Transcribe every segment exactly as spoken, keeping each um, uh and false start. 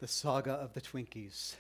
The saga of the Twinkies.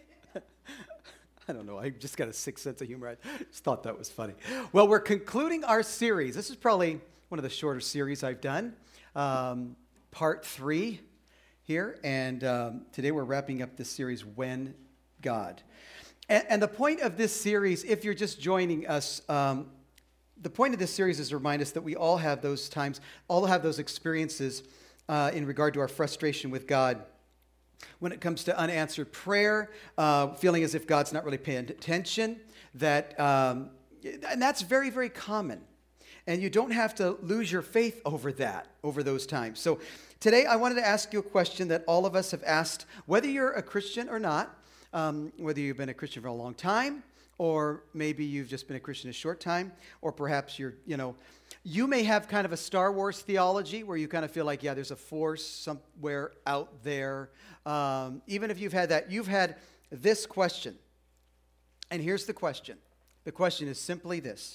I don't know. I just got a sick sense of humor. I just thought that was funny. Well, we're concluding our series. This is probably one of the shorter series I've done. Um, part three here. And um, today we're wrapping up this series, When God. And, and the point of this series, if you're just joining us, um, the point of this series is to remind us that we all have those times, all have those experiences uh, in regard to our frustration with God. When it comes to unanswered prayer, uh, feeling as if God's not really paying attention, that um, and that's very, very common. And you don't have to lose your faith over that, over those times. So today I wanted to ask you a question that all of us have asked, whether you're a Christian or not, um, whether you've been a Christian for a long time, or maybe you've just been a Christian a short time, or perhaps you're, you know, you may have kind of a Star Wars theology where you kind of feel like, yeah, there's a force somewhere out there. Um, even if you've had that, you've had this question. And here's the question. The question is simply this.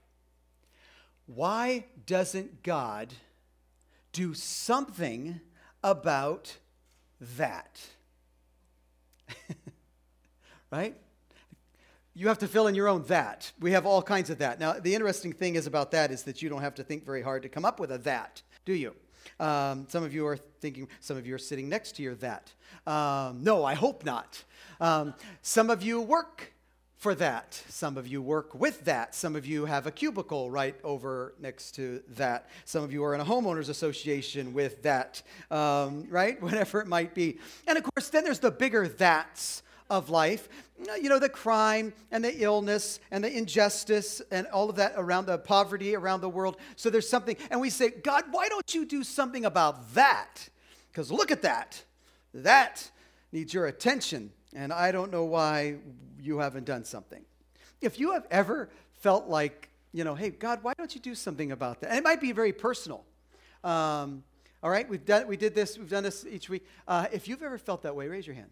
Why doesn't God do something about that? Right? You have to fill in your own that. We have all kinds of that. Now, the interesting thing is about that is that you don't have to think very hard to come up with a that, do you? Um, some of you are thinking, some of you are sitting next to your that. Um, no, I hope not. Um, some of you work for that. Some of you work with that. Some of you have a cubicle right over next to that. Some of you are in a homeowners association with that, um, right? Whatever it might be. And of course, then there's the bigger that's of life, you know, the crime and the illness and the injustice and all of that around the poverty around the world. So there's something, and we say, God, why don't you do something about that? Because look at that. That needs your attention, and I don't know why you haven't done something. If you have ever felt like, you know, hey, God, why don't you do something about that? And it might be very personal. Um, all right, we've done, we did this, we've done this each week. Uh, if you've ever felt that way, raise your hand.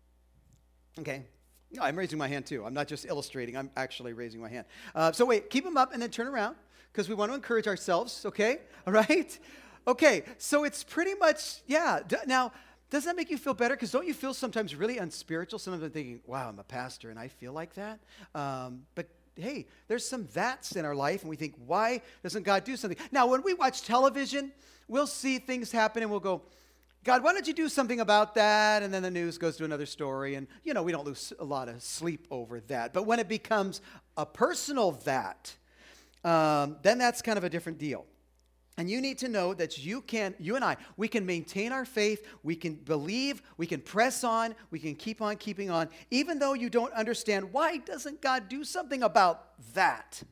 Okay. No, I'm raising my hand too. I'm not just illustrating. I'm actually raising my hand. Uh, so wait, keep them up and then turn around because we want to encourage ourselves, okay? All right? Okay, so it's pretty much, yeah. D- now, does that make you feel better? Because don't you feel sometimes really unspiritual? Sometimes I'm thinking, wow, I'm a pastor and I feel like that. Um, but hey, there's some that's in our life and we think, why doesn't God do something? Now, when we watch television, we'll see things happen and we'll go, God, why don't you do something about that? And then the news goes to another story. And, you know, we don't lose a lot of sleep over that. But when it becomes a personal that, um, then that's kind of a different deal. And you need to know that you can, you and I, we can maintain our faith. We can believe. We can press on. We can keep on keeping on. Even though you don't understand, why doesn't God do something about that?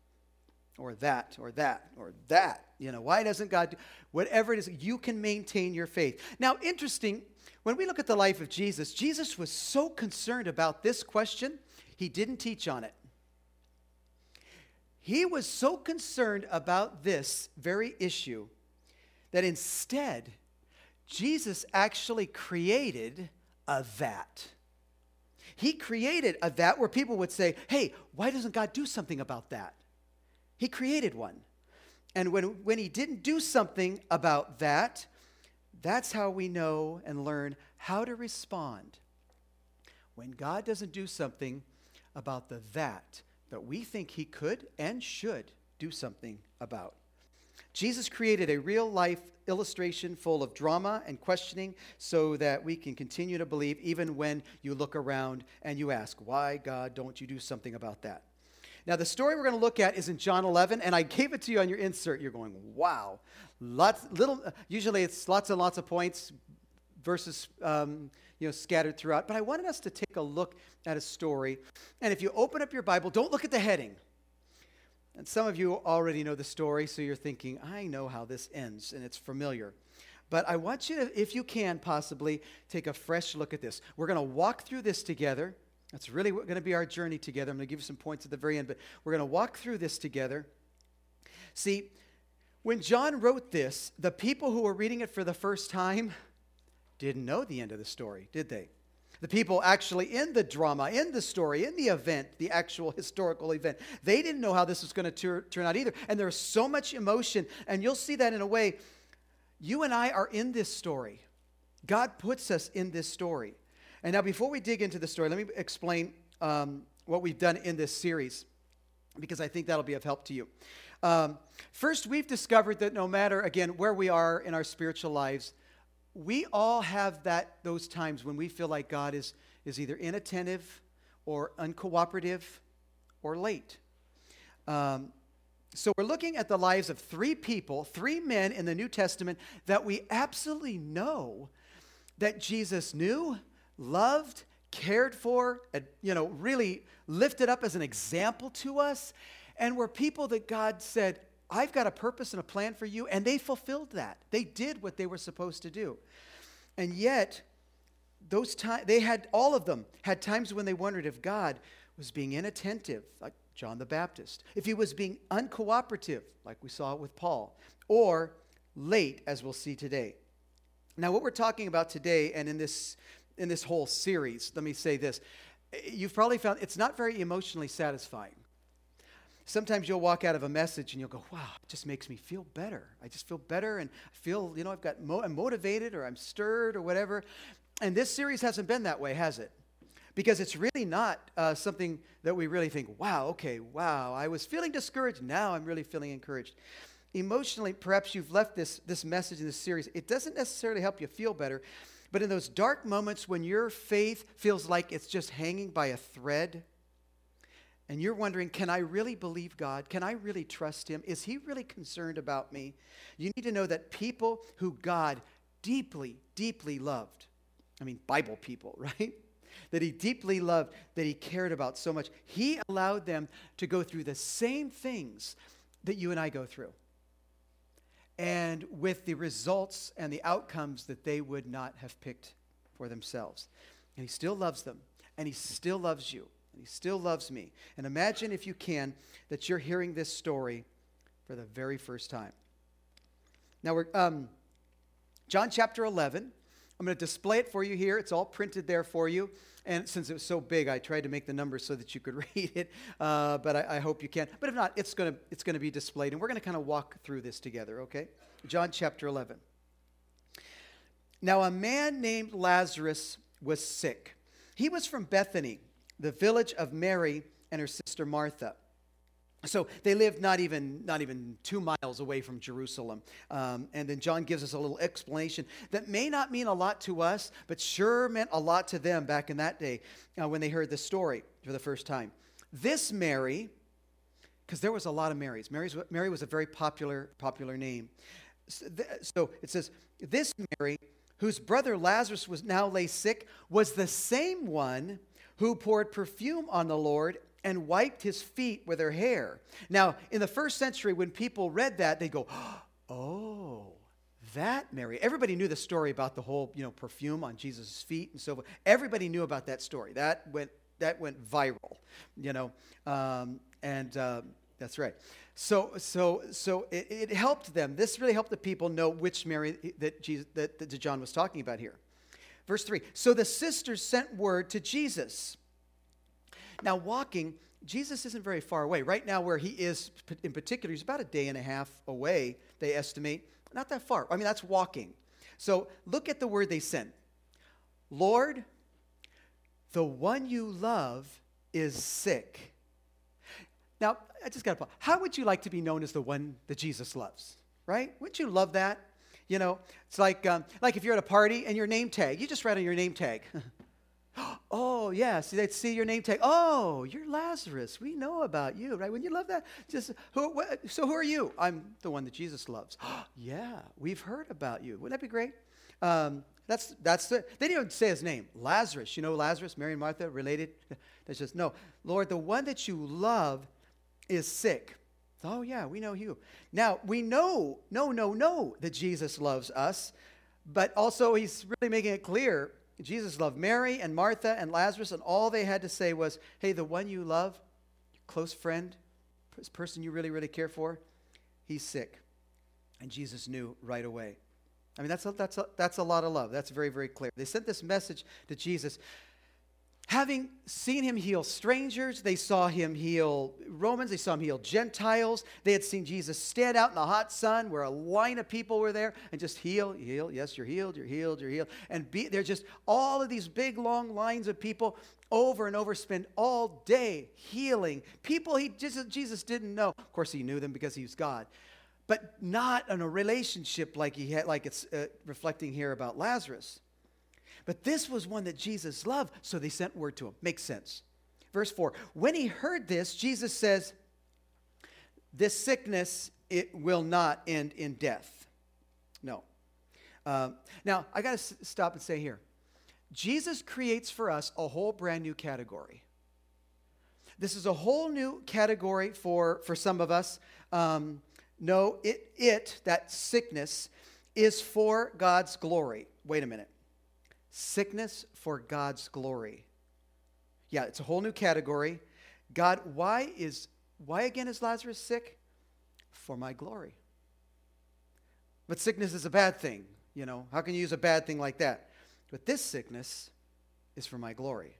Or that, or that, or that. You know, why doesn't God do, whatever it is, you can maintain your faith. Now, interesting, when we look at the life of Jesus, Jesus was so concerned about this question, he didn't teach on it. He was so concerned about this very issue that instead, Jesus actually created a that. He created a that where people would say, hey, why doesn't God do something about that? He created one. And when, when he didn't do something about that, that's how we know and learn how to respond. When God doesn't do something about the that that we think he could and should do something about. Jesus created a real-life illustration full of drama and questioning so that we can continue to believe even when you look around and you ask, why, God, don't you do something about that? Now, the story we're going to look at is in John eleven, and I gave it to you on your insert. You're going, wow. Lots, little. Usually it's lots and lots of points, verses um, you know, scattered throughout. But I wanted us to take a look at a story. And if you open up your Bible, don't look at the heading. And some of you already know the story, so you're thinking, I know how this ends, and it's familiar. But I want you to, if you can possibly, take a fresh look at this. We're going to walk through this together. That's really going to be our journey together. I'm going to give you some points at the very end, but we're going to walk through this together. See, when John wrote this, the people who were reading it for the first time didn't know the end of the story, did they? The people actually in the drama, in the story, in the event, the actual historical event, they didn't know how this was going to tur- turn out either. And there was so much emotion, and you'll see that in a way. You and I are in this story. God puts us in this story. And now before we dig into the story, let me explain um, what we've done in this series, because I think that'll be of help to you. Um, first, we've discovered that no matter, again, where we are in our spiritual lives, we all have that those times when we feel like God is, is either inattentive or uncooperative or late. Um, so we're looking at the lives of three people, three men in the New Testament that we absolutely know that Jesus knew, loved, cared for, and, you know, really lifted up as an example to us, and were people that God said, I've got a purpose and a plan for you, and they fulfilled that. They did what they were supposed to do. And yet, those times, they had, all of them had times when they wondered if God was being inattentive, like John the Baptist, if he was being uncooperative, like we saw with Paul, or late, as we'll see today. Now, what we're talking about today, and in this in this whole series, let me say this. You've probably found it's not very emotionally satisfying. Sometimes you'll walk out of a message and you'll go, wow, it just makes me feel better. I just feel better and I feel, you know, I've got mo- I'm motivated or I'm stirred or whatever. And this series hasn't been that way, has it? Because it's really not uh, something that we really think, wow, okay, wow, I was feeling discouraged. Now I'm really feeling encouraged. Emotionally, perhaps you've left this, this message in this series. It doesn't necessarily help you feel better, but in those dark moments when your faith feels like it's just hanging by a thread, and you're wondering, can I really believe God? Can I really trust him? Is he really concerned about me? You need to know that people who God deeply, deeply loved, I mean, Bible people, right? That he deeply loved, that he cared about so much, he allowed them to go through the same things that you and I go through. And with the results and the outcomes that they would not have picked for themselves. And he still loves them, and he still loves you. And he still loves me. And imagine, if you can, that you're hearing this story for the very first time. Now, we're um, John chapter eleven. I'm going to display it for you here. It's all printed there for you. And since it was so big, I tried to make the numbers so that you could read it. Uh, but I, I hope you can. But if not, it's going to it's going to be displayed. And we're going to kind of walk through this together, okay? John chapter eleven. Now, a man named Lazarus was sick. He was from Bethany, the village of Mary and her sister Martha. So they lived not even not even two miles away from Jerusalem. Um, and then John gives us a little explanation that may not mean a lot to us, but sure meant a lot to them back in that day uh, when they heard this story for the first time. This Mary, because there was a lot of Marys. Mary's, Mary was a very popular, popular name. So, th- so it says, this Mary, whose brother Lazarus was now lay sick, was the same one who poured perfume on the Lord and wiped his feet with her hair. Now, in the first century, when people read that, they go, oh, that Mary. Everybody knew the story about the whole, you know, perfume on Jesus' feet and so forth. Everybody knew about that story. That went that went viral, you know, um, and uh, that's right. So, so, so it, it helped them. This really helped the people know which Mary that Jesus that, that John was talking about here. Verse three. So the sisters sent word to Jesus. Now, walking, Jesus isn't very far away. Right now, where he is in particular, he's about a day and a half away, they estimate. Not that far. I mean, that's walking. So look at the word they sent. Lord, the one you love is sick. Now, I just got to pause. How would you like to be known as the one that Jesus loves? Right? Wouldn't you love that? You know, it's like um, like if you're at a party and your name tag, you just write on your name tag. Oh, yes, they'd see your name tag. Oh, you're Lazarus. We know about you, right? Wouldn't you love that? Just who, what, so who are you? I'm the one that Jesus loves. Yeah, we've heard about you. Wouldn't that be great? Um, that's that's the, they didn't even say his name. Lazarus. You know Lazarus, Mary and Martha, related? That's just, no. Lord, the one that you love is sick. Oh, yeah, we know you. Now, we know, no, no, no, that Jesus loves us, but also he's really making it clear Jesus loved Mary and Martha and Lazarus, and all they had to say was, hey, the one you love, your close friend, this person you really, really care for, he's sick. And Jesus knew right away. I mean, that's a, that's a, that's a lot of love. That's very, very clear. They sent this message to Jesus. Having seen him heal strangers, they saw him heal Romans, they saw him heal Gentiles. They had seen Jesus stand out in the hot sun where a line of people were there and just heal, heal. Yes, you're healed, you're healed, you're healed. And be, they're just all of these big, long lines of people over and over, spend all day healing people he just, Jesus didn't know. Of course, he knew them because he was God. But not in a relationship like he had, like it's uh, reflecting here about Lazarus. But this was one that Jesus loved, so they sent word to him. Makes sense. Verse four, when he heard this, Jesus says, this sickness, it will not end in death. No. Um, now, I got to s- stop and say here, Jesus creates for us a whole brand new category. This is a whole new category for, for some of us. Um, no, it, it, that sickness, is for God's glory. Wait a minute. Sickness for God's glory. Yeah, it's a whole new category. God, why is, why again is Lazarus sick? For my glory. But sickness is a bad thing, you know. How can you use a bad thing like that? But this sickness is for my glory.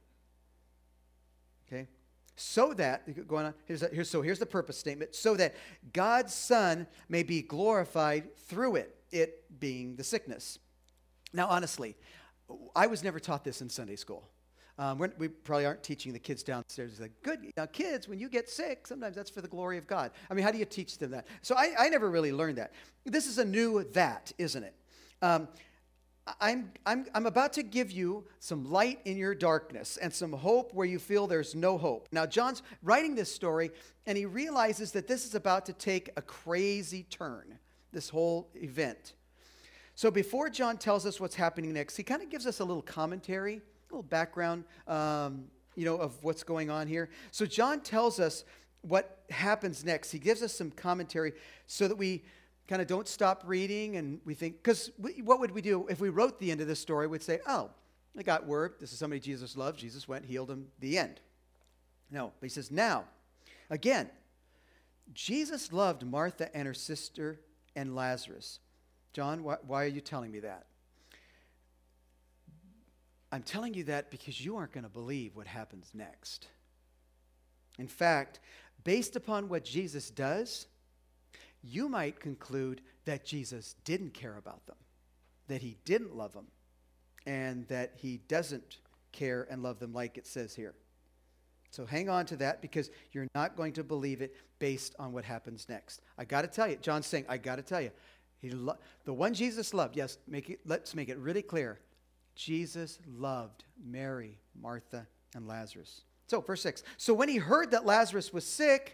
Okay? So that, going on, here's, a, here's, so here's the purpose statement. So that God's Son may be glorified through it, it being the sickness. Now, honestly, I was never taught this in Sunday school. Um, we're, we probably aren't teaching the kids downstairs. It's like, good, now kids, when you get sick, sometimes that's for the glory of God. I mean, how do you teach them that? So I, I never really learned that. This is a new that, isn't it? Um, I'm, I'm, I'm about to give you some light in your darkness and some hope where you feel there's no hope. Now, John's writing this story, and he realizes that this is about to take a crazy turn, this whole event. So before John tells us what's happening next, he kind of gives us a little commentary, a little background, um, you know, of what's going on here. So John tells us what happens next. He gives us some commentary so that we kind of don't stop reading and we think, because what would we do if we wrote the end of this story? We'd say, oh, I got word. This is somebody Jesus loved. Jesus went, healed him, the end. No, but he says, now, again, Jesus loved Martha and her sister and Lazarus. John, why, why are you telling me that? I'm telling you that because you aren't going to believe what happens next. In fact, based upon what Jesus does, you might conclude that Jesus didn't care about them, that he didn't love them, and that he doesn't care and love them like it says here. So hang on to that because you're not going to believe it based on what happens next. I got to tell you, John's saying, I got to tell you, He lo- the one Jesus loved, yes, make it, let's make it really clear. Jesus loved Mary, Martha, and Lazarus. So, verse six. So when he heard that Lazarus was sick,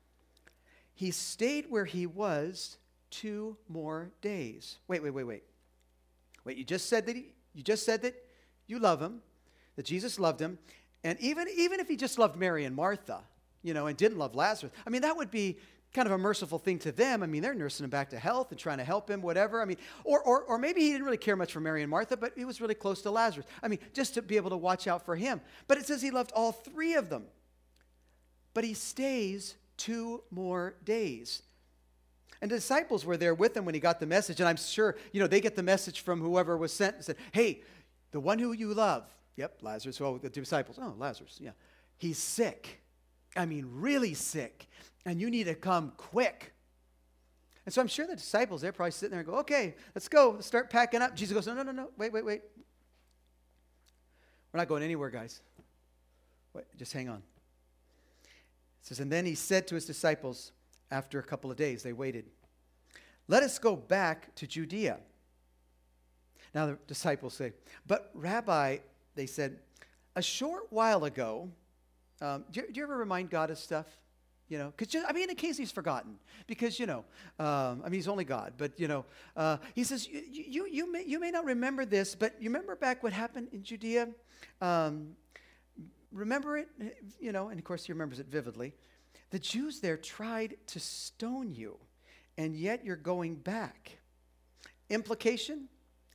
he stayed where he was two more days. Wait, wait, wait, wait. Wait, you just said that he, you just said that you love him, that Jesus loved him, and even, even if he just loved Mary and Martha, you know, and didn't love Lazarus, I mean, that would be kind of a merciful thing to them. I mean, they're nursing him back to health and trying to help him, whatever. I mean, or, or, or maybe he didn't really care much for Mary and Martha, but he was really close to Lazarus. I mean, just to be able to watch out for him. But it says he loved all three of them. But he stays two more days. And the disciples were there with him when he got the message. And I'm sure, you know, they get the message from whoever was sent and said, hey, the one who you love. Yep, Lazarus. Well, the disciples. Oh, Lazarus, yeah. He's sick. I mean, really sick. And you need to come quick. And so I'm sure the disciples, they're probably sitting there and go, okay, let's go. Let's start packing up. Jesus goes, no, no, no, no. Wait, wait, wait. We're not going anywhere, guys. Wait, just hang on. It says, and then he said to his disciples, after a couple of days, they waited, let us go back to Judea. Now the disciples say, but Rabbi, they said, a short while ago, um, do, you, do you ever remind God of stuff? You know, because, I mean, in case he's forgotten, because, you know, um, I mean, he's only God, but, you know, uh, he says, you, you, you, may, you may not remember this, but you remember back what happened in Judea? Um, remember it? You know, and of course he remembers it vividly. The Jews there tried to stone you, and yet you're going back. Implication?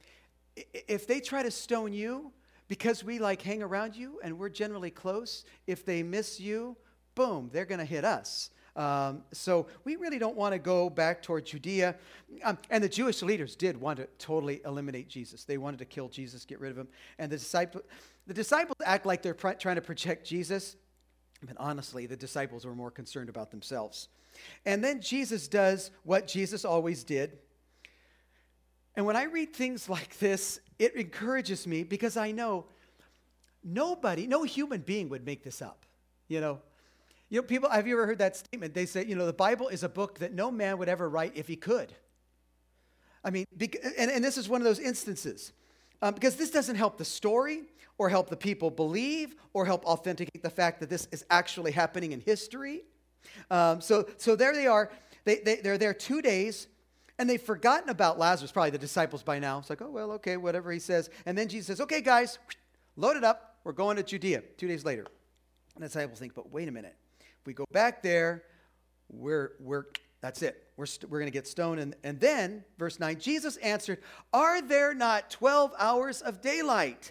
If they try to stone you, because we like hang around you and we're generally close, if they miss you, boom, they're going to hit us. Um, so we really don't want to go back toward Judea. Um, and the Jewish leaders did want to totally eliminate Jesus. They wanted to kill Jesus, get rid of him. And the, disciple, the disciples act like they're pr- trying to protect Jesus. But honestly, the disciples were more concerned about themselves. And then Jesus does what Jesus always did. And when I read things like this, it encourages me because I know nobody, no human being would make this up. You know, you know, people, have you ever heard that statement? They say, you know, the Bible is a book that no man would ever write if he could. I mean, and, and this is one of those instances. Um, because this doesn't help the story or help the people believe or help authenticate the fact that this is actually happening in history. Um, so, so there they are. They, they, they're there two days, and they've forgotten about Lazarus, probably the disciples by now. It's like, oh, well, okay, whatever he says. And then Jesus says, okay, guys, load it up. We're going to Judea two days later. And the disciples think, but wait a minute. If we go back there, we're, we're, that's it. We're, st- we're going to get stoned. And, and then, verse nine, Jesus answered, are there not twelve hours of daylight?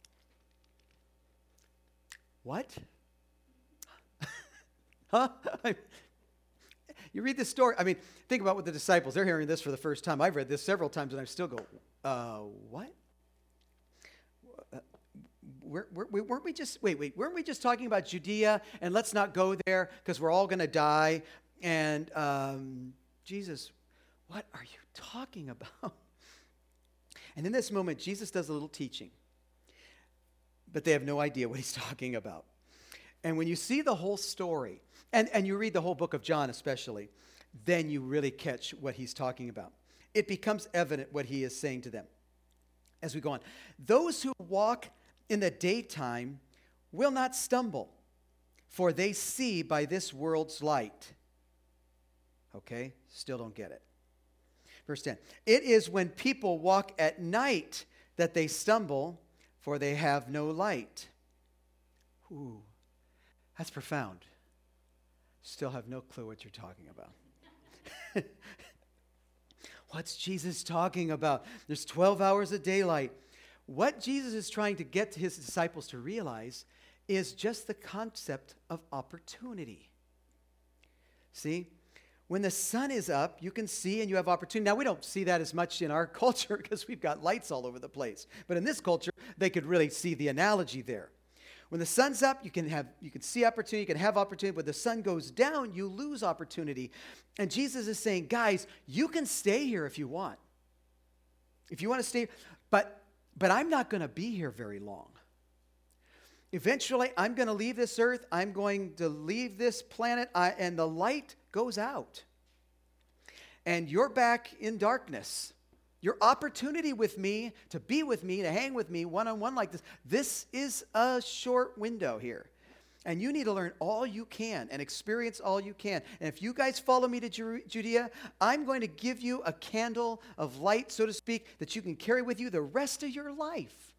What? Huh? You read this story. I mean, think about what the disciples, they're hearing this for the first time. I've read this several times, and I still go, uh, what? Uh, we're, we're, weren't we just, wait, wait, weren't we just talking about Judea, and let's not go there because we're all going to die? And um, Jesus, what are you talking about? And in this moment, Jesus does a little teaching, but they have no idea what he's talking about. And when you see the whole story, and, and you read the whole book of John especially, then you really catch what he's talking about. It becomes evident what he is saying to them as we go on. Those who walk in the daytime will not stumble, for they see by this world's light. Okay, still don't get it. Verse ten, it is when people walk at night that they stumble, for they have no light. Ooh, that's profound. Still have no clue what you're talking about. What's Jesus talking about? There's twelve hours of daylight. What Jesus is trying to get to his disciples to realize is just the concept of opportunity. See? When the sun is up, you can see and you have opportunity. Now, we don't see that as much in our culture because we've got lights all over the place. But in this culture, they could really see the analogy there. When the sun's up, you can have you can see opportunity, you can have opportunity. When the sun goes down, you lose opportunity. And Jesus is saying, guys, you can stay here if you want. If you want to stay, but but I'm not going to be here very long. Eventually, I'm going to leave this earth. I'm going to leave this planet, I, and the light goes out. And you're back in darkness. Your opportunity with me, to be with me, to hang with me one-on-one like this, this is a short window here. And you need to learn all you can and experience all you can. And if you guys follow me to Judea, I'm going to give you a candle of light, so to speak, that you can carry with you the rest of your life.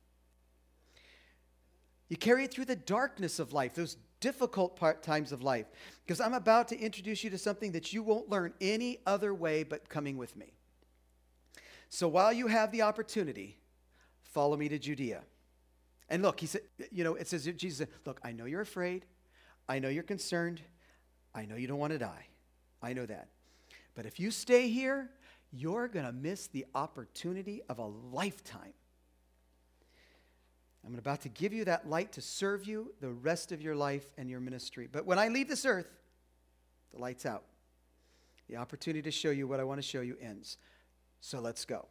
You carry it through the darkness of life, those difficult part times of life. Because I'm about to introduce you to something that you won't learn any other way but coming with me. So while you have the opportunity, follow me to Judea. And look, he said, you know, it says, Jesus said, look, I know you're afraid. I know you're concerned. I know you don't want to die. I know that. But if you stay here, you're going to miss the opportunity of a lifetime. I'm about to give you that light to serve you the rest of your life and your ministry. But when I leave this earth, the light's out. The opportunity to show you what I want to show you ends. So let's go.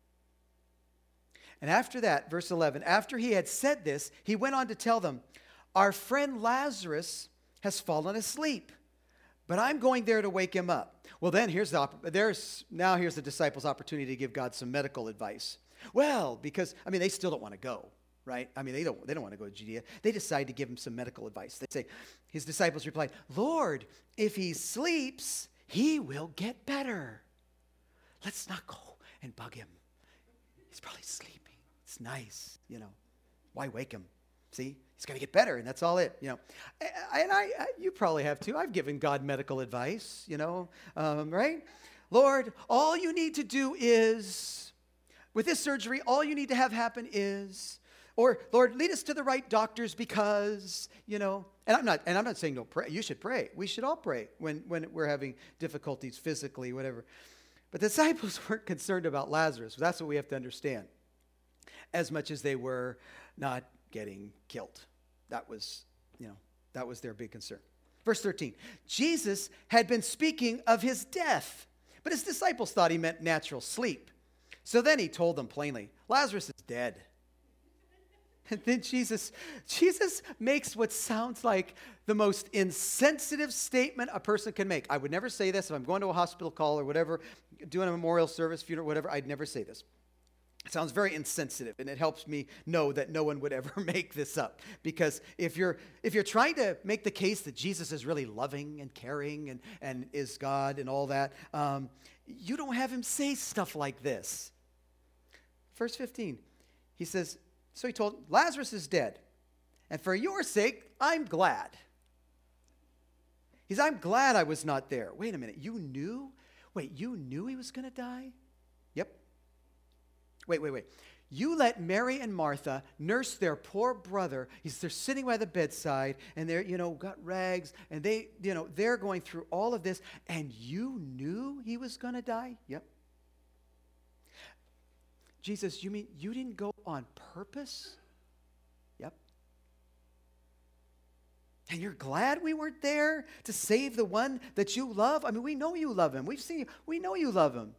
And after that, verse eleven, after he had said this, he went on to tell them, our friend Lazarus has fallen asleep, but I'm going there to wake him up. Well, then here's the there's now here's the disciples' opportunity to give God some medical advice. Well, because I mean they still don't want to go, right? I mean they don't they don't want to go to Judea. They decide to give him some medical advice. They say, his disciples replied, Lord, if he sleeps, he will get better. Let's not go and bug him. He's probably sleeping. It's nice, you know. Why wake him? See, he's going to get better, and that's all it, you know. And I, I, you probably have too. I've given God medical advice, you know, um, right? Lord, all you need to do is, with this surgery, all you need to have happen is, Or, Lord, lead us to the right doctors because, you know, and I'm not, and I'm not saying don't pray. You should pray. We should all pray when, when we're having difficulties physically, whatever. But the disciples weren't concerned about Lazarus. That's what we have to understand. As much as they were not getting killed. That was, you know, that was their big concern. Verse thirteen, Jesus had been speaking of his death, but his disciples thought he meant natural sleep. So then he told them plainly, Lazarus is dead. And then Jesus, Jesus makes what sounds like the most insensitive statement a person can make. I would never say this if I'm going to a hospital call or whatever, doing a memorial service, funeral, whatever, I'd never say this. It sounds very insensitive, and it helps me know that no one would ever make this up. Because if you're if you're trying to make the case that Jesus is really loving and caring and, and is God and all that, um, you don't have him say stuff like this. Verse fifteen, he says, so he told, Lazarus is dead, and for your sake, I'm glad. He says, I'm glad I was not there. Wait a minute, you knew? Wait, you knew he was going to die? Yep. Wait, wait, wait. You let Mary and Martha nurse their poor brother. He's, they're sitting by the bedside, and they're, you know, got rags, and they, you know, they're going through all of this, and you knew he was going to die? Yep. Jesus, you mean you didn't go on purpose? Yep. And you're glad we weren't there to save the one that you love? I mean, we know you love him. We've seen you. We know you love him.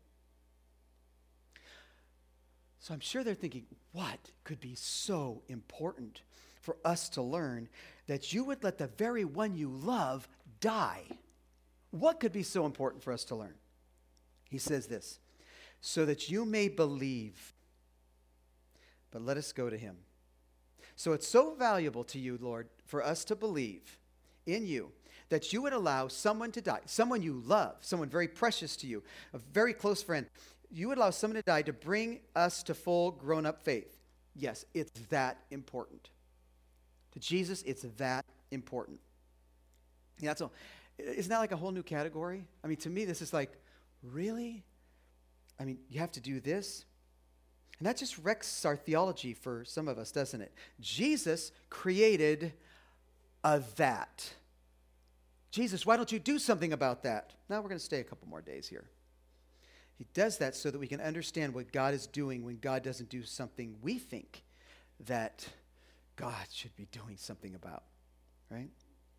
So I'm sure they're thinking, what could be so important for us to learn that you would let the very one you love die? What could be so important for us to learn? He says this, so that you may believe, but let us go to him. So it's so valuable to you, Lord, for us to believe in you that you would allow someone to die, someone you love, someone very precious to you, a very close friend. You would allow someone to die to bring us to full grown-up faith. Yes, it's that important. To Jesus, it's that important. Yeah, that's all. Isn't that like a whole new category? I mean, to me, this is like, really? I mean, you have to do this? And that just wrecks our theology for some of us, doesn't it? Jesus created a that. Jesus, why don't you do something about that? Now we're going to stay a couple more days here. He does that so that we can understand what God is doing when God doesn't do something we think that God should be doing something about, right?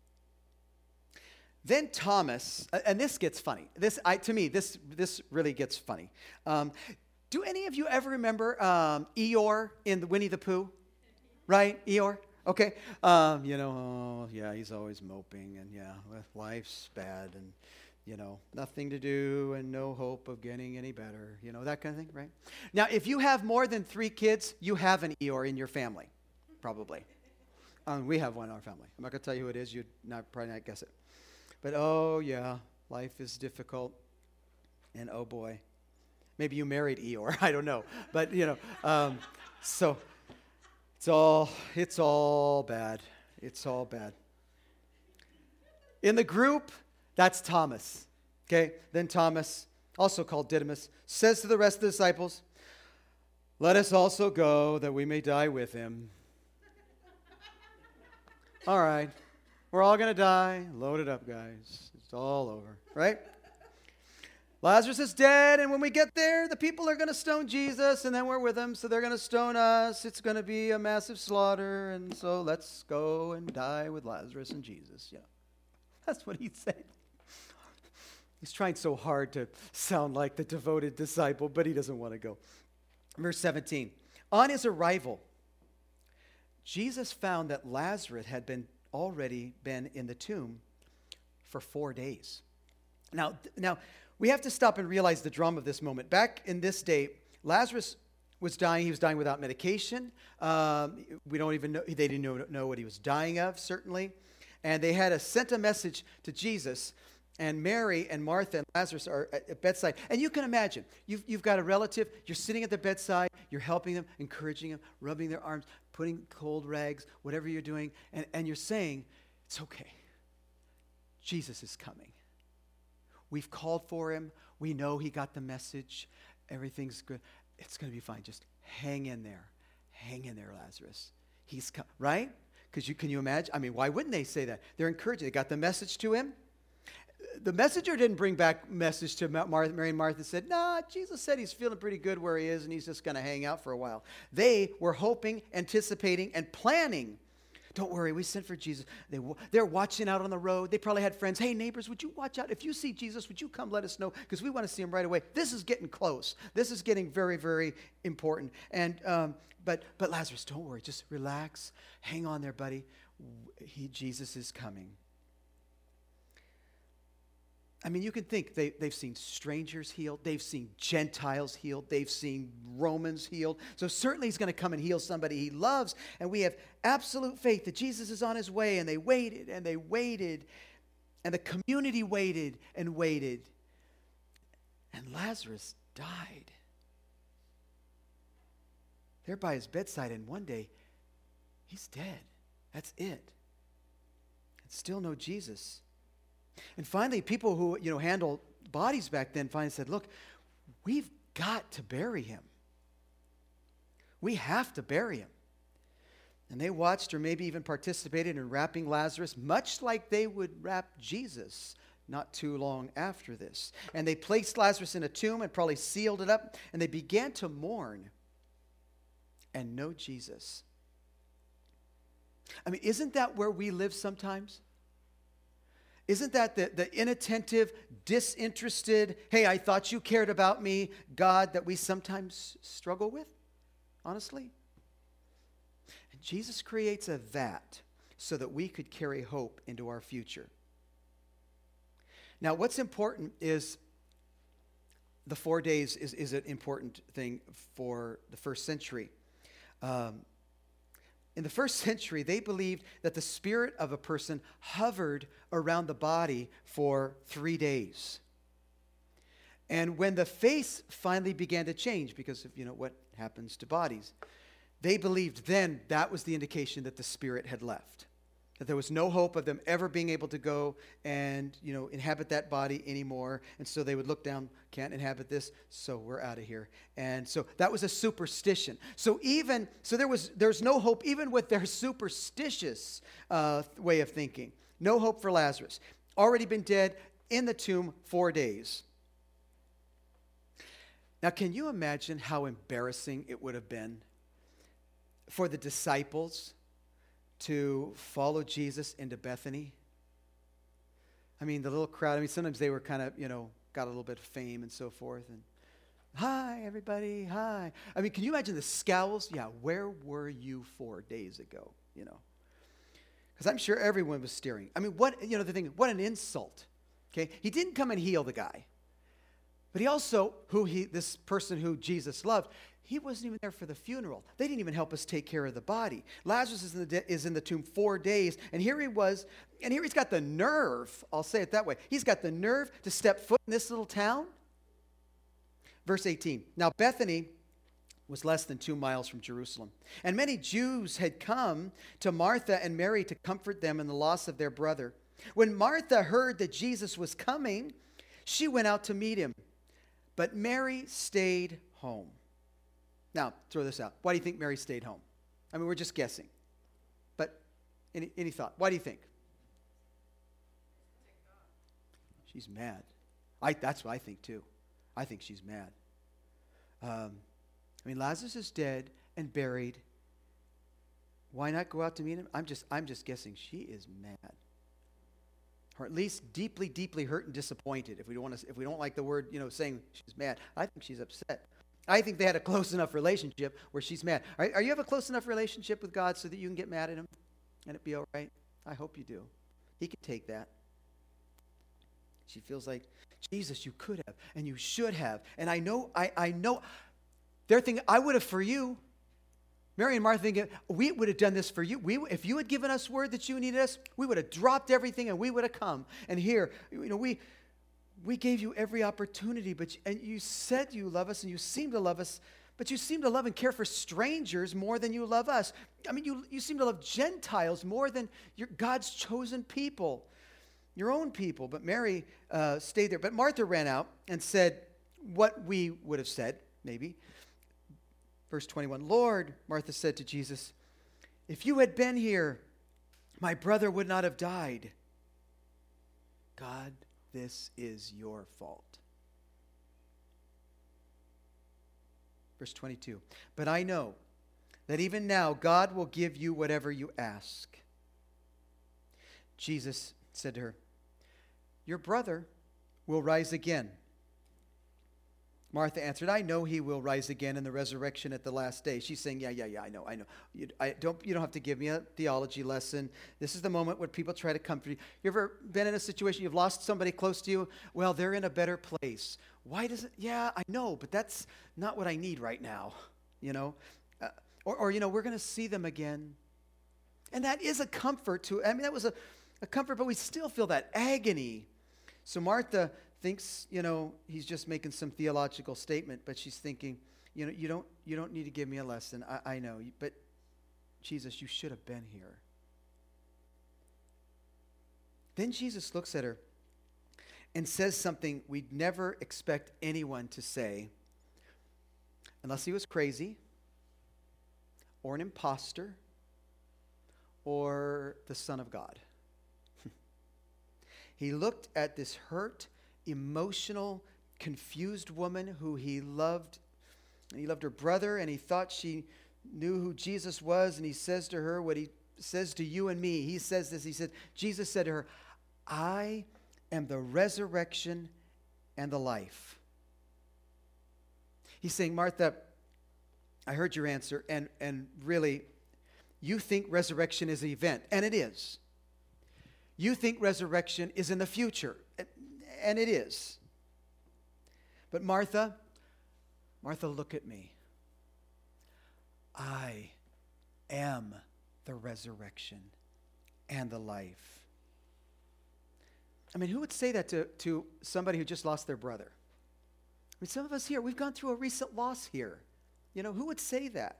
Then Thomas, and this gets funny. This, I, to me, this this really gets funny. Um, do any of you ever remember um, Eeyore in the Winnie the Pooh? Right, Eeyore? Okay. Um, you know, oh, yeah, he's always moping, and yeah, well, life's bad, and you know, nothing to do and no hope of getting any better. You know, that kind of thing, right? Now, if you have more than three kids, you have an Eeyore in your family, probably. Um, we have one in our family. I'm not going to tell you who it is. You'd not, probably not guess it. But, oh, yeah, life is difficult. And, oh, boy, maybe you married Eeyore. I don't know. But, you know, um, so it's all, it's all bad. It's all bad. In the group, that's Thomas, okay? Then Thomas, also called Didymus, says to the rest of the disciples, let us also go that we may die with him. All right, we're all going to die. Load it up, guys. It's all over, right? Lazarus is dead, and when we get there, the people are going to stone Jesus, and then we're with him, so they're going to stone us. It's going to be a massive slaughter, and so let's go and die with Lazarus and Jesus. Yeah, that's what he'd say. He's trying so hard to sound like the devoted disciple, but he doesn't want to go. Verse seventeen. On his arrival, Jesus found that Lazarus had been already been in the tomb for four days. Now, now we have to stop and realize the drama of this moment. Back in this day, Lazarus was dying. He was dying without medication. Um, we don't even know. They didn't know, know what he was dying of, certainly. And they had a, sent a message to Jesus. And Mary and Martha and Lazarus are at, at bedside. And you can imagine, you've, you've got a relative, you're sitting at the bedside, you're helping them, encouraging them, rubbing their arms, putting cold rags, whatever you're doing, and, and you're saying, it's okay. Jesus is coming. We've called for him. We know he got the message. Everything's good. It's going to be fine. Just hang in there. hang in there, Lazarus. He's come, right? Because you can you imagine? I mean, why wouldn't they say that? They're encouraging. They got the message to him. The messenger didn't bring back message to Martha, Mary and Martha and said, nah, Jesus said he's feeling pretty good where he is and he's just going to hang out for a while. They were hoping, anticipating, and planning. Don't worry, we sent for Jesus. They, they're watching out on the road. They probably had friends. Hey, neighbors, would you watch out? If you see Jesus, would you come let us know? Because we want to see him right away. This is getting close. This is getting very, very important. And um, but but Lazarus, don't worry. Just relax. Hang on there, buddy. He, Jesus is coming. I mean, you can think they, they've seen strangers healed. They've seen Gentiles healed. They've seen Romans healed. So certainly he's going to come and heal somebody he loves. And we have absolute faith that Jesus is on his way. And they waited and they waited. And the community waited and waited. And Lazarus died. There by his bedside. And one day, he's dead. That's it. And still no Jesus. And finally, people who, you know, handled bodies back then finally said, look, we've got to bury him. We have to bury him. And they watched or maybe even participated in wrapping Lazarus, much like they would wrap Jesus not too long after this. And they placed Lazarus in a tomb and probably sealed it up, and they began to mourn and know Jesus. I mean, isn't that where we live sometimes? Isn't that the, the inattentive, disinterested, hey, I thought you cared about me, God, that we sometimes struggle with, honestly? And Jesus creates a that so that we could carry hope into our future. Now, what's important is the four days is, is an important thing for the first century. Um, In the first century, they believed that the spirit of a person hovered around the body for three days. And when the face finally began to change, because of, you know, what happens to bodies, they believed then that was the indication that the spirit had left. That there was no hope of them ever being able to go and, you know, inhabit that body anymore. And so they would look down, can't inhabit this, so we're out of here. And so that was a superstition. So even, so there was, there's no hope even with their superstitious uh, way of thinking. No hope for Lazarus. Already been dead, in the tomb four days. Now, can you imagine how embarrassing it would have been for the disciples to follow Jesus into Bethany? I mean, the little crowd, I mean, sometimes they were kind of, you know, got a little bit of fame and so forth. And, hi, everybody, hi. I mean, can you imagine the scowls? Yeah, where were you four days ago, you know? Because I'm sure everyone was staring. I mean, what, you know, the thing, what an insult, okay? He didn't come and heal the guy. But he also, who he, this person who Jesus loved, he wasn't even there for the funeral. They didn't even help us take care of the body. Lazarus is in the, de- is in the tomb four days, and here he was, and here he's got the nerve, I'll say it that way, he's got the nerve to step foot in this little town. Verse eighteen, now Bethany was less than two miles from Jerusalem, and many Jews had come to Martha and Mary to comfort them in the loss of their brother. When Martha heard that Jesus was coming, she went out to meet him, but Mary stayed home. Now, throw this out. Why do you think Mary stayed home? I mean, we're just guessing. But any, any thought? Why do you think? She's mad. I, that's what I think, too. I think she's mad. Um, I mean, Lazarus is dead and buried. Why not go out to meet him? I'm just, I'm just guessing she is mad. Or at least deeply, deeply hurt and disappointed. If we don't want to, if we don't like the word, you know, saying she's mad, I think she's upset. I think they had a close enough relationship where she's mad. Are, are you have a close enough relationship with God so that you can get mad at him and it be all right? I hope you do. He can take that. She feels like, Jesus, you could have and you should have. And I know, I, I know, they're thinking, I would have for you. Mary and Martha thinking, we would have done this for you. We, if you had given us word that you needed us, we would have dropped everything and we would have come. And here, you know, we... We gave you every opportunity, but you, and you said you love us, and you seem to love us, but you seem to love and care for strangers more than you love us. I mean, you, you seem to love Gentiles more than your God's chosen people, your own people. But Mary uh, stayed there. But Martha ran out and said what we would have said, maybe. Verse twenty-one, Lord, Martha said to Jesus, if you had been here, my brother would not have died. God, this is your fault. Verse twenty-two, but I know that even now God will give you whatever you ask. Jesus said to her, your brother will rise again. Martha answered, I know he will rise again in the resurrection at the last day. She's saying, yeah, yeah, yeah, I know, I know. You, I don't, you don't have to give me a theology lesson. This is the moment when people try to comfort you. You ever been in a situation, you've lost somebody close to you? Well, they're in a better place. Why does it? Yeah, I know, but that's not what I need right now, you know? Uh, or, or, you know, we're going to see them again. And that is a comfort to, I mean, that was a, a comfort, but we still feel that agony. So Martha thinks, you know, he's just making some theological statement, but she's thinking, you know, you don't you don't need to give me a lesson. I, I know, but Jesus, you should have been here. Then Jesus looks at her and says something we'd never expect anyone to say, unless he was crazy, or an imposter, or the Son of God. He looked at this hurt, emotional, confused woman who he loved. And he loved her brother, and he thought she knew who Jesus was. And he says to her what he says to you and me. He says this. He said, Jesus said to her, I am the resurrection and the life. He's saying, Martha, I heard your answer, and, and really, you think resurrection is an event, and it is. You think resurrection is in the future, and it is. But Martha, Martha, look at me. I am the resurrection and the life. I mean, who would say that to, to somebody who just lost their brother? I mean, some of us here, we've gone through a recent loss here. You know, who would say that?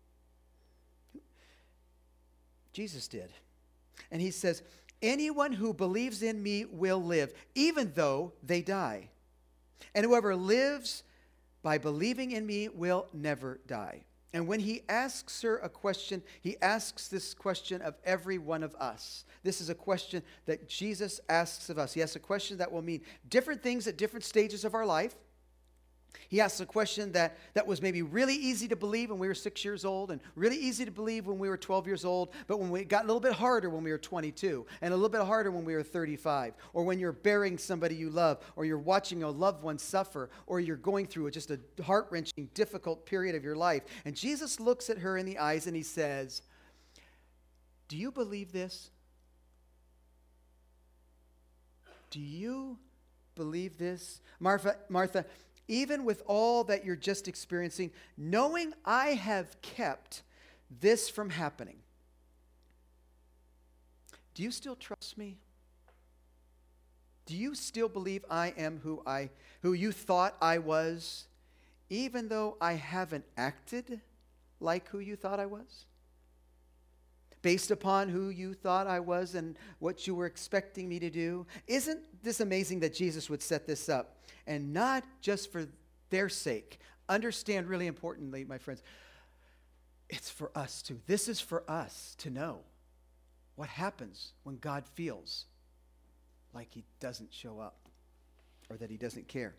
Jesus did. And he says, anyone who believes in me will live, even though they die. And whoever lives by believing in me will never die. And when he asks her a question, he asks this question of every one of us. This is a question that Jesus asks of us. He asks a question that will mean different things at different stages of our life. He asks a question that, that was maybe really easy to believe when we were six years old and really easy to believe when we were twelve years old, but when we got a little bit harder when we were twenty-two and a little bit harder when we were thirty-five, or when you're burying somebody you love, or you're watching a loved one suffer, or you're going through just a heart-wrenching, difficult period of your life. And Jesus looks at her in the eyes and he says, do you believe this? Do you believe this? Martha, Martha, even with all that you're just experiencing, knowing I have kept this from happening, do you still trust me? Do you still believe I am who I, who you thought I was, even though I haven't acted like who you thought I was? Based upon who you thought I was and what you were expecting me to do? Isn't this amazing that Jesus would set this up? And not just for their sake. Understand really importantly, my friends, it's for us too. This is for us to know what happens when God feels like he doesn't show up or that he doesn't care.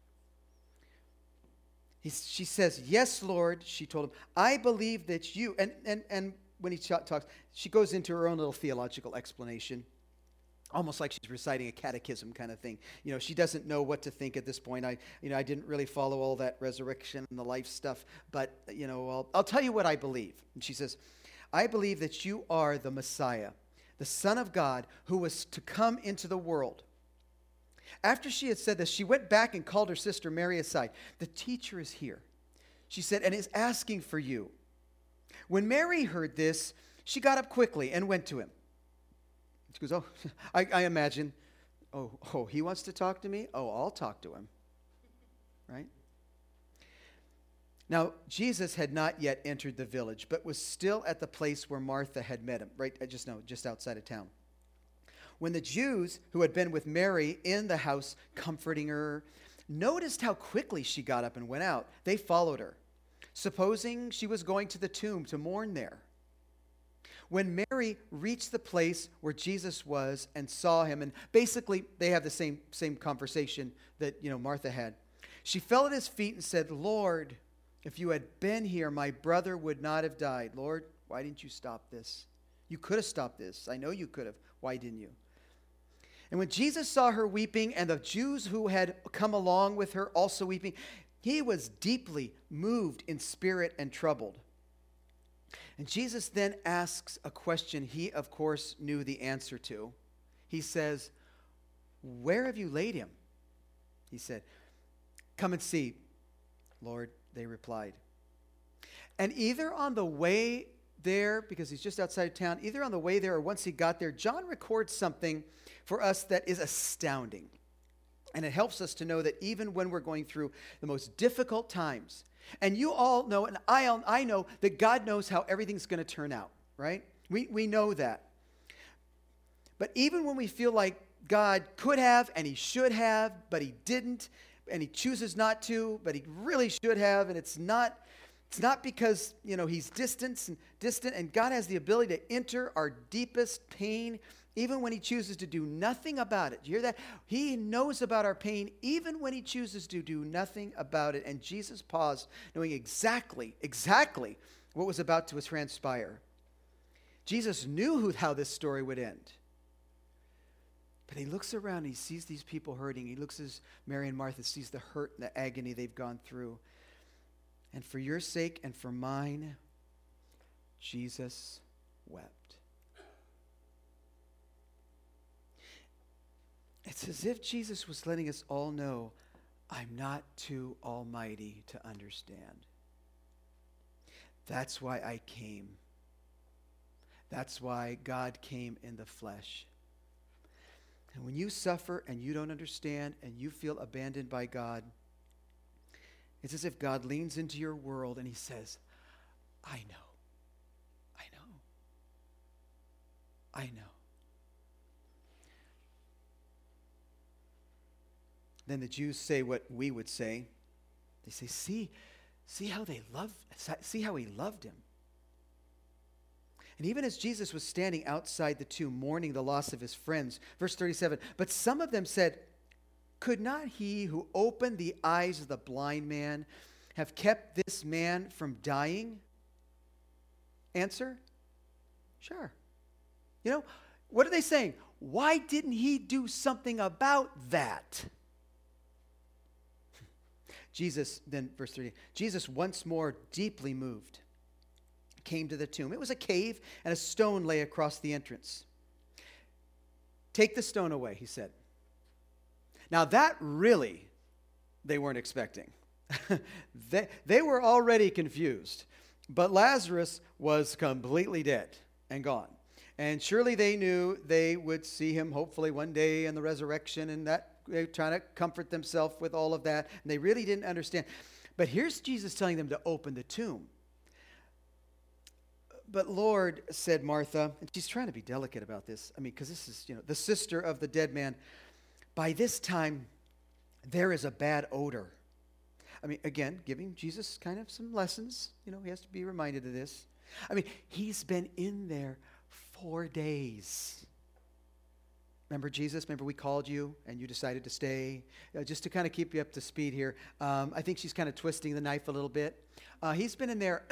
He, she says, yes, Lord, she told him, I believe that you, and, and, and when he talks, she goes into her own little theological explanation. Almost like she's reciting a catechism kind of thing. You know, she doesn't know what to think at this point. I, you know, I didn't really follow all that resurrection and the life stuff, but, you know, I'll, I'll tell you what I believe. And she says, I believe that you are the Messiah, the Son of God, who was to come into the world. After she had said this, she went back and called her sister Mary aside. The teacher is here, she said, and is asking for you. When Mary heard this, she got up quickly and went to him. She goes, oh, I, I imagine, oh, oh, he wants to talk to me? Oh, I'll talk to him, right? Now, Jesus had not yet entered the village, but was still at the place where Martha had met him, right, just no, just outside of town. When the Jews who had been with Mary in the house comforting her noticed how quickly she got up and went out, they followed her. supposing she was going to the tomb to mourn there. When Mary reached the place where Jesus was and saw him, and basically they have the same, same conversation that, you know, Martha had. She fell at his feet and said, "Lord, if you had been here, my brother would not have died." Lord, why didn't you stop this? You could have stopped this. I know you could have. Why didn't you? And when Jesus saw her weeping, and the Jews who had come along with her also weeping, he was deeply moved in spirit and troubled. And Jesus then asks a question he, of course, knew the answer to. He says, "Where have you laid him?" He said, "Come and see, Lord," they replied. And either on the way there, because he's just outside of town, either on the way there or once he got there, John records something for us that is astounding. And it helps us to know that even when we're going through the most difficult times, and you all know, and I, I know that God knows how everything's going to turn out, right? We, we know that. But even when we feel like God could have and he should have, but he didn't, and he chooses not to, but he really should have, and it's not, it's not because, you know, he's distant and distant, and God has the ability to enter our deepest pain, even when he chooses to do nothing about it. Do you hear that? He knows about our pain, even when he chooses to do nothing about it. And Jesus paused, knowing exactly, exactly what was about to transpire. Jesus knew who, how this story would end. But he looks around and he sees these people hurting. He looks as Mary and Martha sees the hurt and the agony they've gone through. And for your sake and for mine, Jesus wept. It's as if Jesus was letting us all know, I'm not too almighty to understand. That's why I came. That's why God came in the flesh. And when you suffer and you don't understand and you feel abandoned by God, it's as if God leans into your world and he says, I know. I know. I know. Then the Jews say what we would say. They say, see, see how they love, see how he loved him. And even as Jesus was standing outside the tomb, mourning the loss of his friends, verse thirty-seven, but some of them said, could not he who opened the eyes of the blind man have kept this man from dying? Answer, sure. You know, what are they saying? Why didn't he do something about that? Jesus, then verse thirty, Jesus once more deeply moved, came to the tomb. It was a cave, and a stone lay across the entrance. Take the stone away, he said. Now that really, they weren't expecting. they, they were already confused, but Lazarus was completely dead and gone. And surely they knew they would see him hopefully one day in the resurrection, and that they're trying to comfort themselves with all of that, and they really didn't understand. But here's Jesus telling them to open the tomb. But Lord, said Martha, and she's trying to be delicate about this. I mean, because this is, you know, the sister of the dead man. By this time, there is a bad odor. I mean, again, giving Jesus kind of some lessons. You know, he has to be reminded of this. I mean, he's been in there four days. Remember Jesus? Remember we called you and you decided to stay? Uh, just to kind of keep you up to speed here. Um, I think she's kind of twisting the knife a little bit. Uh, he's been in there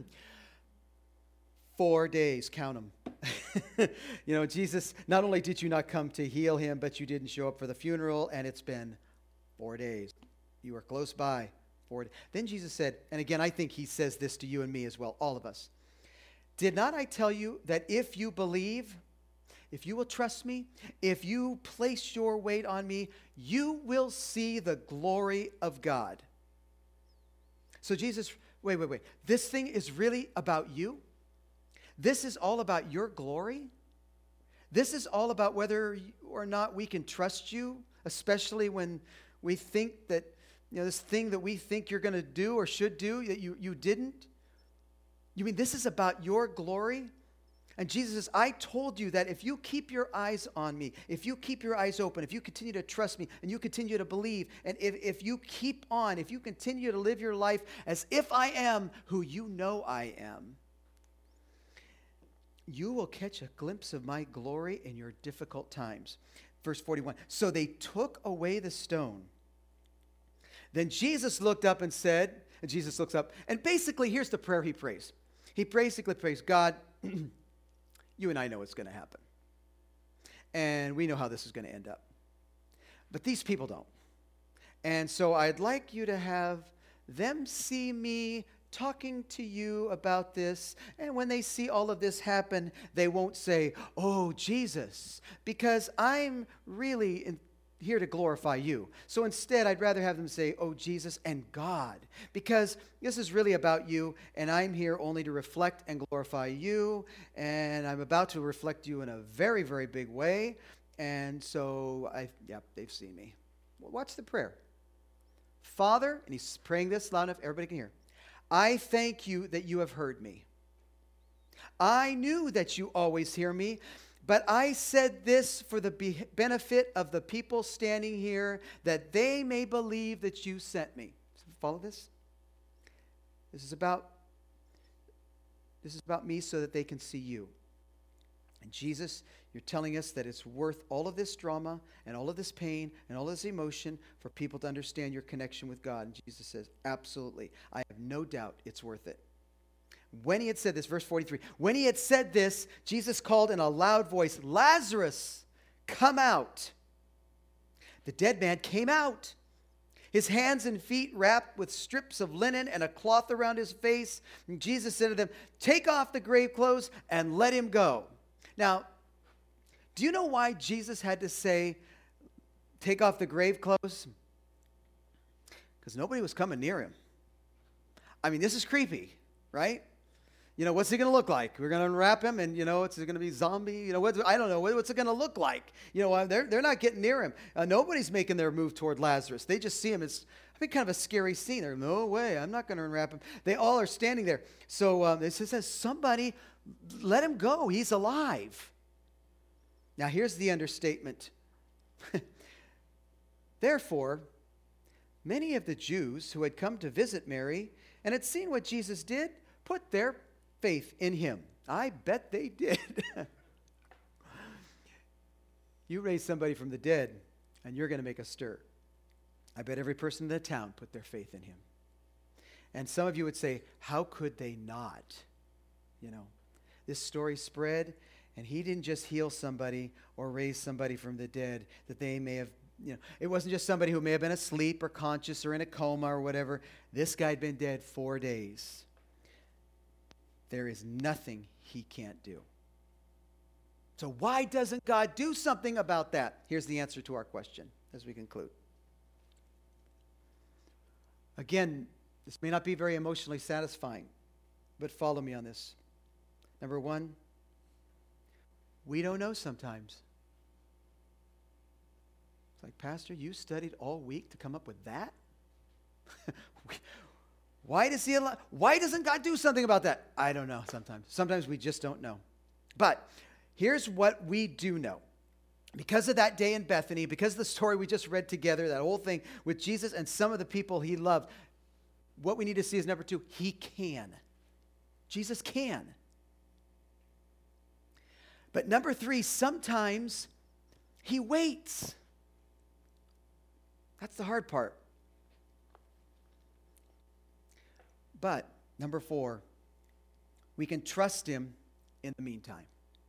four days. Count them. You know, Jesus, not only did you not come to heal him, but you didn't show up for the funeral, and it's been four days. You were close by. Four. Then Jesus said, and again, I think he says this to you and me as well, all of us. Did not I tell you that if you believe, if you will trust me, if you place your weight on me, you will see the glory of God. So Jesus, wait, wait, wait. This thing is really about you? This is all about your glory? This is all about whether or not we can trust you, especially when we think that, you know, this thing that we think you're going to do or should do, that you, you didn't? You mean this is about your glory? And Jesus says, I told you that if you keep your eyes on me, if you keep your eyes open, if you continue to trust me, and you continue to believe, and if, if you keep on, if you continue to live your life as if I am who you know I am, you will catch a glimpse of my glory in your difficult times. Verse forty-one, so they took away the stone. Then Jesus looked up and said, and Jesus looks up, and basically here's the prayer he prays. He basically prays, God, you and I know what's going to happen. And we know how this is going to end up. But these people don't. And so I'd like you to have them see me talking to you about this. And when they see all of this happen, they won't say, oh, Jesus, because I'm really in here to glorify you. So instead, I'd rather have them say, oh, Jesus and God, because this is really about you, and I'm here only to reflect and glorify you, and I'm about to reflect you in a very, very big way, and so, I, yeah, they've seen me. Well, watch the prayer. Father, and he's praying this loud enough, everybody can hear, I thank you that you have heard me. I knew that you always hear me, but I said this for the be- benefit of the people standing here, that they may believe that you sent me. Follow this? This is about, this is about me so that they can see you. And Jesus, you're telling us that it's worth all of this drama and all of this pain and all of this emotion for people to understand your connection with God. And Jesus says, absolutely. I have no doubt it's worth it. When he had said this, verse forty-three, when he had said this, Jesus called in a loud voice, Lazarus, come out. The dead man came out, his hands and feet wrapped with strips of linen and a cloth around his face. And Jesus said to them, take off the grave clothes and let him go. Now, do you know why Jesus had to say, take off the grave clothes? Because nobody was coming near him. I mean, this is creepy, right? You know, what's he going to look like? We're going to unwrap him, and, you know, it's going to be zombie. You know, what's, I don't know. What's it going to look like? You know, they're, they're not getting near him. Uh, nobody's making their move toward Lazarus. They just see him. It's, I think, kind of a scary scene. They're, no way, I'm not going to unwrap him. They all are standing there. So um, it says, somebody, let him go. He's alive. Now, here's the understatement. Therefore, many of the Jews who had come to visit Mary and had seen what Jesus did put their faith in him. I bet they did. You raise somebody from the dead, and you're going to make a stir. I bet every person in the town put their faith in him. And some of you would say, how could they not? You know, this story spread, and he didn't just heal somebody or raise somebody from the dead that they may have, you know, it wasn't just somebody who may have been asleep or conscious or in a coma or whatever. This guy had been dead four days. There is nothing he can't do. So why doesn't God do something about that? Here's the answer to our question as we conclude. Again, this may not be very emotionally satisfying, but follow me on this. Number one, we don't know sometimes. It's like, Pastor, you studied all week to come up with that? Why does he allow, why doesn't God do something about that? I don't know sometimes. Sometimes we just don't know. But here's what we do know. Because of that day in Bethany, because of the story we just read together, that whole thing with Jesus and some of the people he loved, what we need to see is number two, he can. Jesus can. But number three, sometimes he waits. That's the hard part. But, number four, we can trust him in the meantime.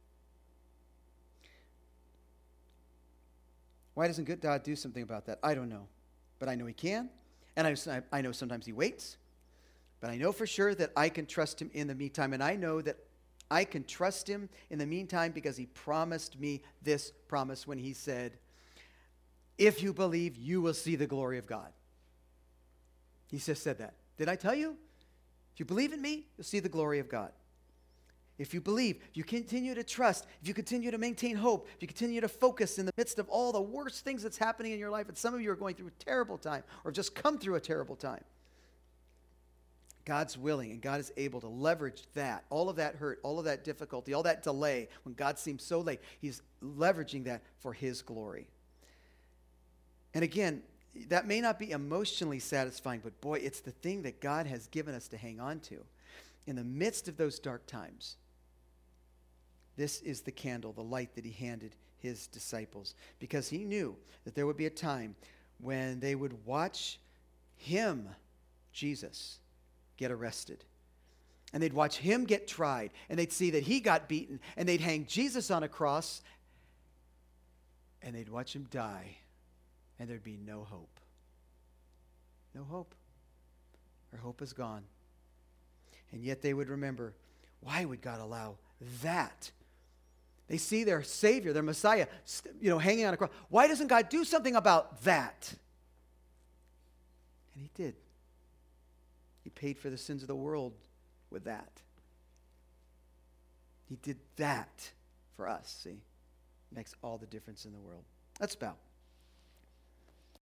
Why doesn't good God do something about that? I don't know. But I know he can. And I, I know sometimes he waits. But I know for sure that I can trust him in the meantime. And I know that I can trust him in the meantime because he promised me this promise when he said, if you believe, you will see the glory of God. He just said that. Did I tell you? If you believe in me, you'll see the glory of God. If you believe, if you continue to trust, if you continue to maintain hope, if you continue to focus in the midst of all the worst things that's happening in your life, and some of you are going through a terrible time or have just come through a terrible time, God's willing and God is able to leverage that, all of that hurt, all of that difficulty, all that delay, when God seems so late, he's leveraging that for his glory. And again, that may not be emotionally satisfying, but boy, it's the thing that God has given us to hang on to. In the midst of those dark times, this is the candle, the light that he handed his disciples, because he knew that there would be a time when they would watch him, Jesus, get arrested. And they'd watch him get tried, and they'd see that he got beaten, and they'd hang Jesus on a cross, and they'd watch him die, and there'd be no hope. No hope. Our hope is gone. And yet they would remember, why would God allow that? They see their Savior, their Messiah, you know, hanging on a cross. Why doesn't God do something about that? And he did. He paid for the sins of the world with that. He did that for us, see? Makes all the difference in the world. Let's bow.